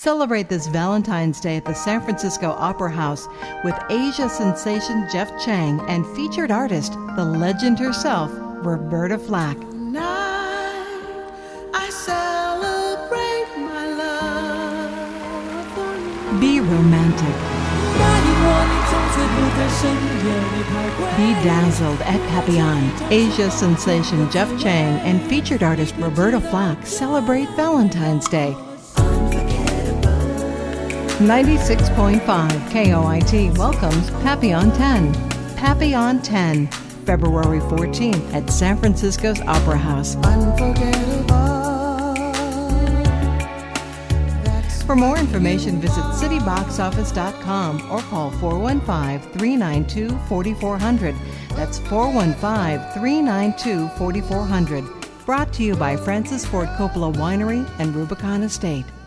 Celebrate this Valentine's Day at the San Francisco Opera House with Asia sensation Jeff Chang and featured artist, the legend herself, Roberta Flack. Tonight, I celebrate my love. Be romantic. Be dazzled at Papillon. Asia sensation Jeff Chang and featured artist Roberta Flack celebrate Valentine's Day. 96.5 KOIT welcomes Papillon 10. Papillon 10, February 14th at San Francisco's Opera House. For more information, visit cityboxoffice.com or call 415-392-4400. That's 415-392-4400. Brought to you by Francis Ford Coppola Winery and Rubicon Estate.